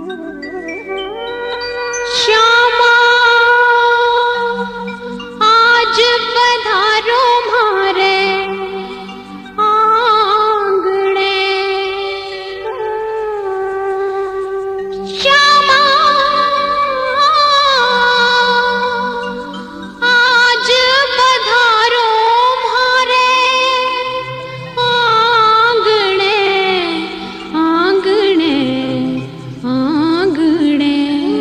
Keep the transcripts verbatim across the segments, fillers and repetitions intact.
श्यामा आज पधारो मारे आंगणे, श्यामा आज पधारो मारे आंगणे, आंगणे आंगणे।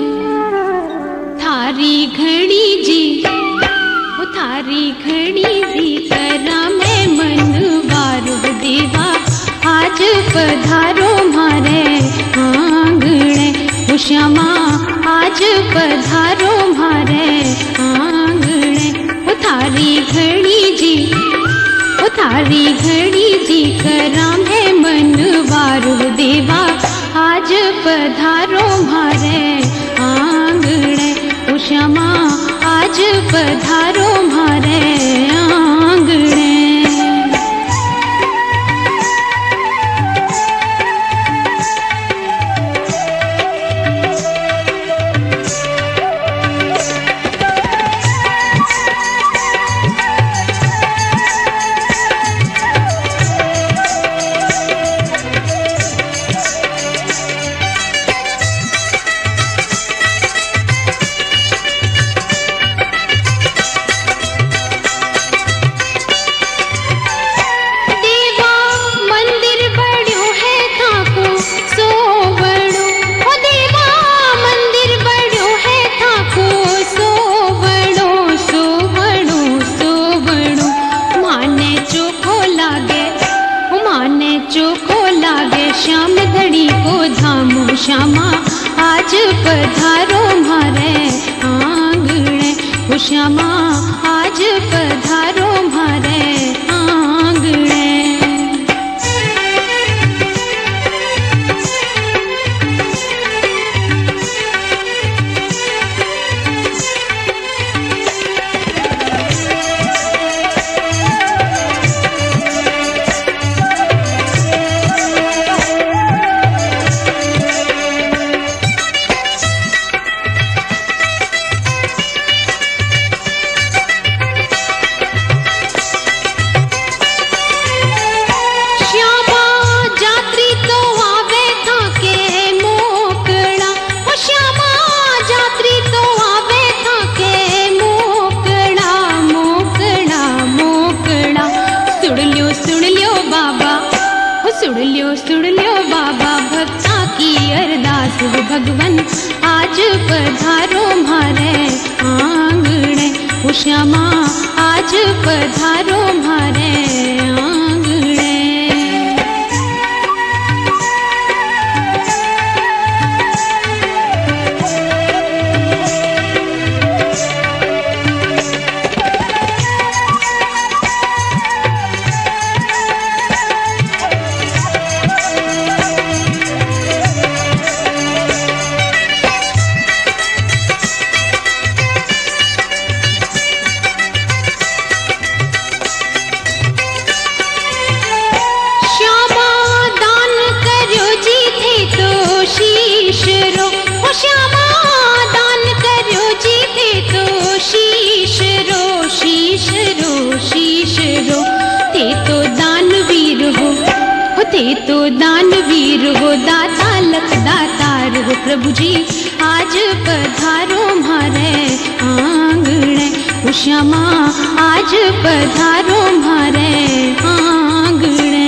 थारी घड़ी जी वो थारी घड़ी जी करा मैं मन वारू देवा, आज पधारो मारे आंगणे। वो श्यामा आज पधारो मारे आंगणे। वो थारी घड़ी जी वो थारी घड़ी जी करा मैं मन वारू देवा, आज पधारो मारे आंगणे। ओ श्यामा आज पधारो मारे आंगणे। श्याम धड़ी को धामो श्यामा आज पधारो मारे आंगणे। ओ श्यामा आज पधारो मारे आंगणे। सुन लियो सुन लियो बाबा भक्ता की अरदास, भगवन आज पधारो मारे आंगणे। ओ श्यामा आज पधारो मारे आंगणे। ते तो दानवीर हो, दाता लख दातार हो, प्रभु जी आज पधारो मारे आंगणे। ओ श्यामा आज पधारो मारे आंगणे।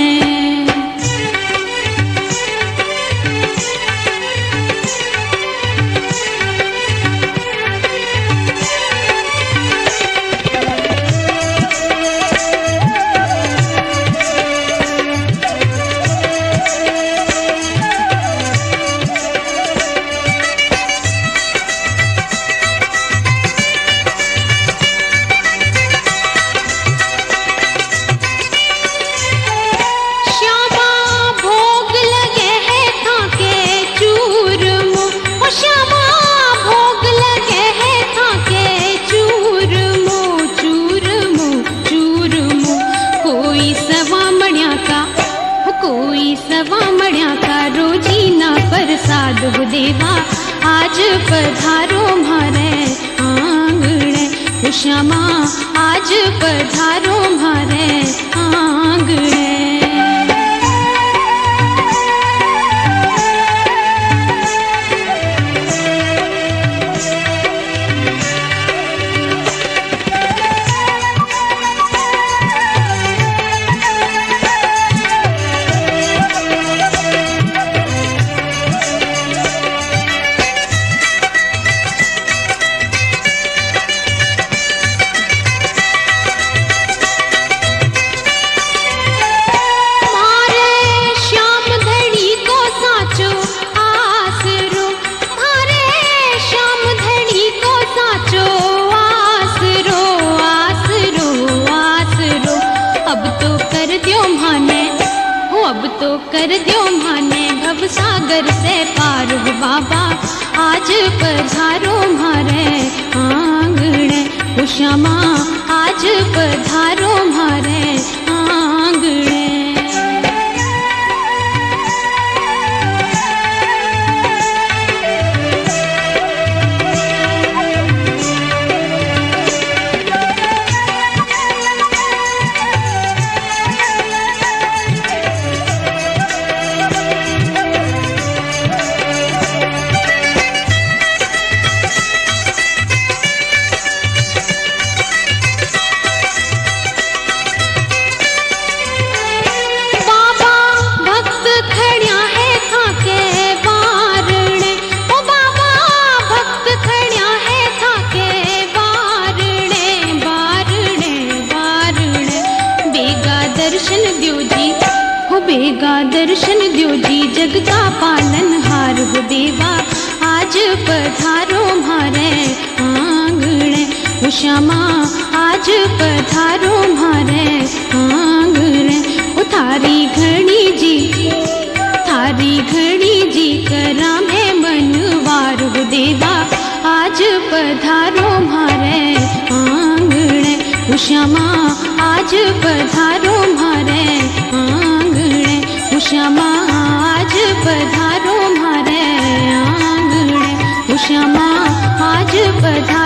कोई सवा मड़िया का रोजी ना प्रसाद नमस्कार हो देवा आज पधारो म्हारे आंगणे। ओ श्यामा आज पधारो म्हारे आंगणे। अब तो कर द्यो म्हाने भव सागर से पार हो बाबा आज पधारो म्हारे आंगणे। ओ श्यामा आज पधारो म्हारे आंगणे। बेगा दर्शन द्यो जी जग का पालनहार हो देवा आज पधारो म्हारे आंगणे। ओ श्यामा आज पधारो म्हारे आंगणे। ओ थारी घड़ी जी थारी घड़ी जी करा में मनवार हो देवा आज पधारो म्हारे आंगणे। ओ श्यामा आज पधारो म्हारे आंगणे। ओ श्यामा आज पधारो म्हारे आंगणे। ओ श्यामा आज पधारो